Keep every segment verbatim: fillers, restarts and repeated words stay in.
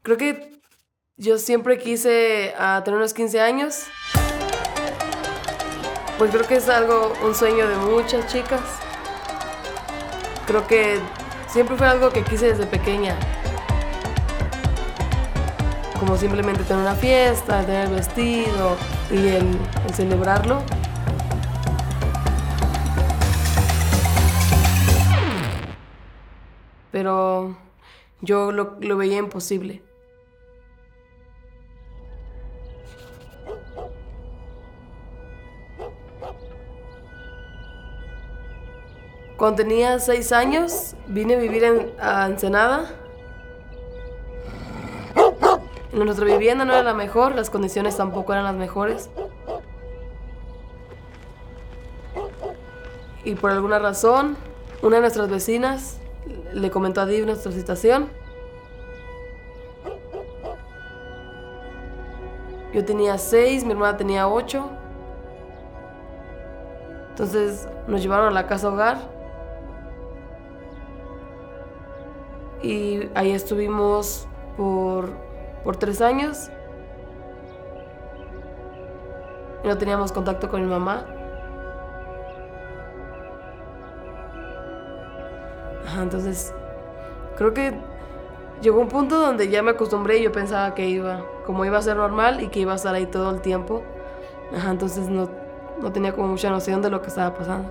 Creo que yo siempre quise uh, tener unos quince años. Pues creo que es algo, un sueño de muchas chicas. Creo que siempre fue algo que quise desde pequeña. Como simplemente tener una fiesta, tener el vestido y el, el celebrarlo. Pero yo lo, lo veía imposible. Cuando tenía seis años, vine a vivir en, a Ensenada. Nuestra vivienda no era la mejor, las condiciones tampoco eran las mejores. Y por alguna razón, una de nuestras vecinas le comentó a Div nuestra situación. Yo tenía seis, mi hermana tenía ocho. Entonces nos llevaron a la casa hogar. Y ahí estuvimos por, por tres años. Y no teníamos contacto con mi mamá. Ajá, entonces, creo que llegó un punto donde ya me acostumbré y yo pensaba que iba, como iba a ser normal y que iba a estar ahí todo el tiempo. Ajá, entonces no, no tenía como mucha noción de lo que estaba pasando.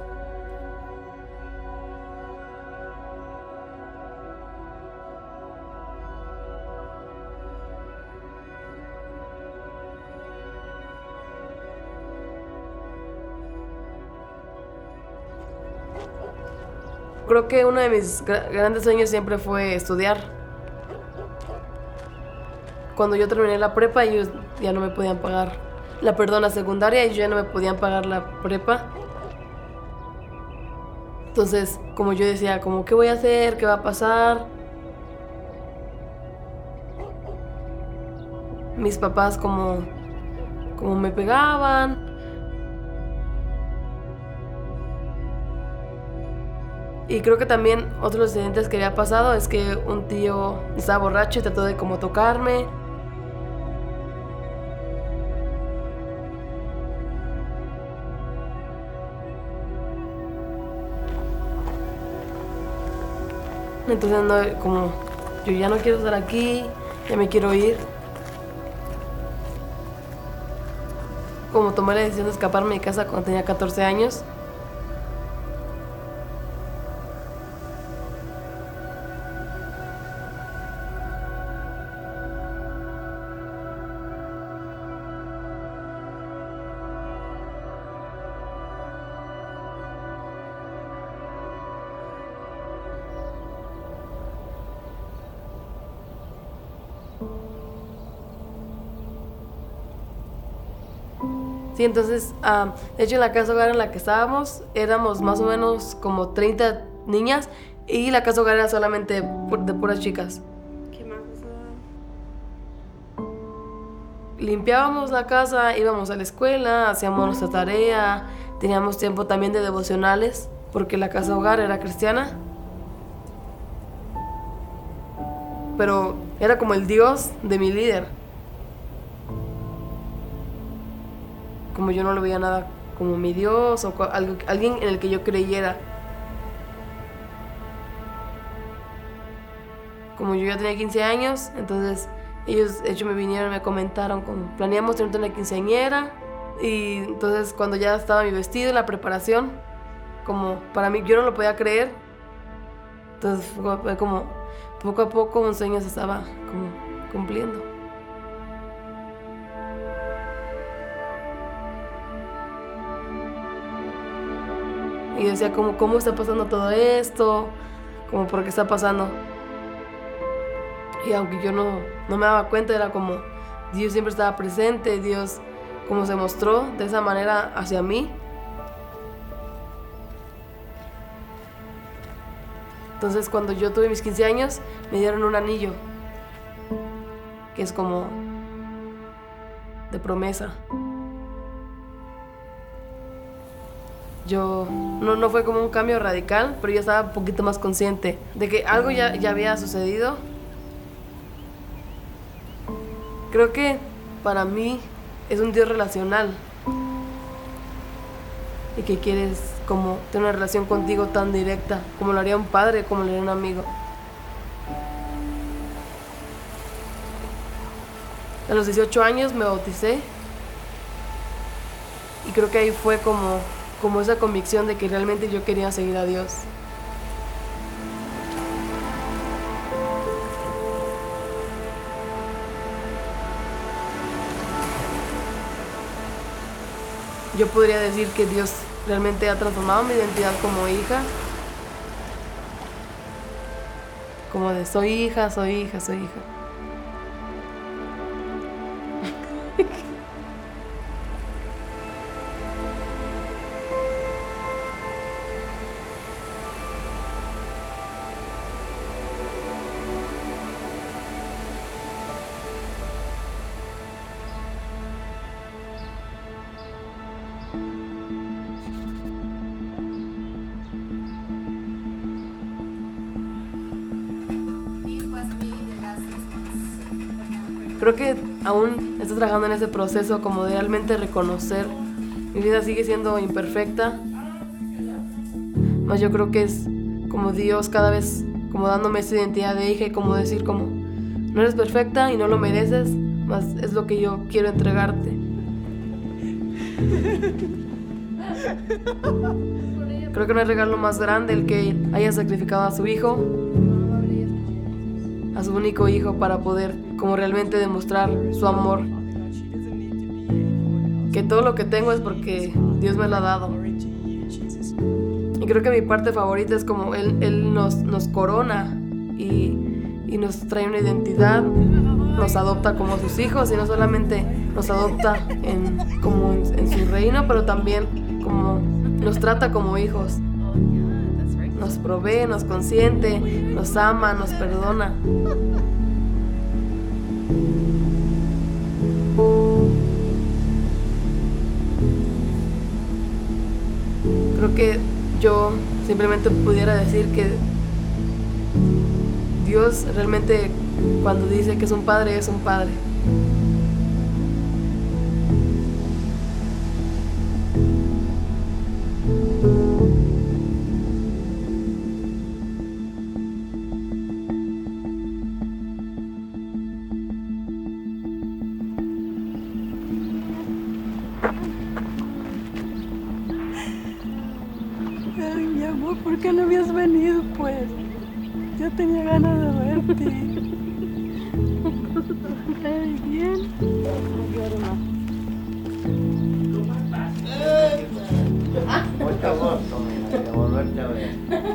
Creo que uno de mis gra- grandes sueños siempre fue estudiar. Cuando yo terminé la prepa, ellos ya no me podían pagar la, perdón, la secundaria, y yo ya no me podían pagar la prepa. Entonces, como yo decía, como, ¿qué voy a hacer? ¿Qué va a pasar? Mis papás como, como me pegaban. Y creo que también otro de los incidentes que había pasado es que un tío estaba borracho y trató de como tocarme. Entonces no, como yo ya no quiero estar aquí, ya me quiero ir. Como tomé la decisión de escaparme de casa cuando tenía catorce años. Sí, entonces, uh, de hecho en la casa hogar en la que estábamos éramos más o menos como treinta niñas y la casa hogar era solamente de puras chicas. ¿Qué más pasaba? Limpiábamos la casa, íbamos a la escuela, hacíamos nuestra tarea, teníamos tiempo también de devocionales porque la casa hogar era cristiana. Pero era como el Dios de mi líder. Como yo no lo veía nada como mi Dios o algo, alguien en el que yo creyera. Como yo ya tenía quince años, entonces ellos de hecho me vinieron y me comentaron como planeamos tener una quinceañera. Y entonces cuando ya estaba mi vestido, la preparación, como para mí yo no lo podía creer. Entonces fue como poco a poco un sueño se estaba como cumpliendo. Y yo decía como, ¿cómo está pasando todo esto? Como, ¿por qué está pasando? Y aunque yo no, no me daba cuenta, era como, Dios siempre estaba presente, Dios como se mostró de esa manera hacia mí. Entonces cuando yo tuve mis quince años, me dieron un anillo, que es como de promesa. Yo, no, no fue como un cambio radical, pero yo estaba un poquito más consciente de que algo ya, ya había sucedido. Creo que para mí es un Dios relacional y que quieres como tener una relación contigo tan directa como lo haría un padre, como lo haría un amigo. A los dieciocho años me bauticé y creo que ahí fue como, como esa convicción de que realmente yo quería seguir a Dios. Yo podría decir que Dios realmente ha transformado mi identidad como hija. Como de soy hija, soy hija, soy hija. Creo que aún estoy trabajando en ese proceso como de realmente reconocer. Mi vida sigue siendo imperfecta, mas yo creo que es como Dios cada vez como dándome esa identidad de hija y como decir como no eres perfecta y no lo mereces, mas es lo que yo quiero entregarte. Creo que no hay regalo más grande el que haya sacrificado a su hijo, a su único hijo, para poder como realmente demostrar su amor. Que todo lo que tengo es porque Dios me lo ha dado. Y creo que mi parte favorita es como Él, él nos, nos corona y, y nos trae una identidad, nos adopta como sus hijos y no solamente nos adopta en, como en, en su reino, pero también como nos trata como hijos. Nos provee, nos consiente, nos ama, nos perdona. Creo que yo simplemente pudiera decir que Dios realmente cuando dice que es un padre, es un padre. Ay, mi amor, ¿por qué no habías venido, pues? Yo tenía ganas de verte. Ay, bien. Mucho gusto, mira, de volverte a ver.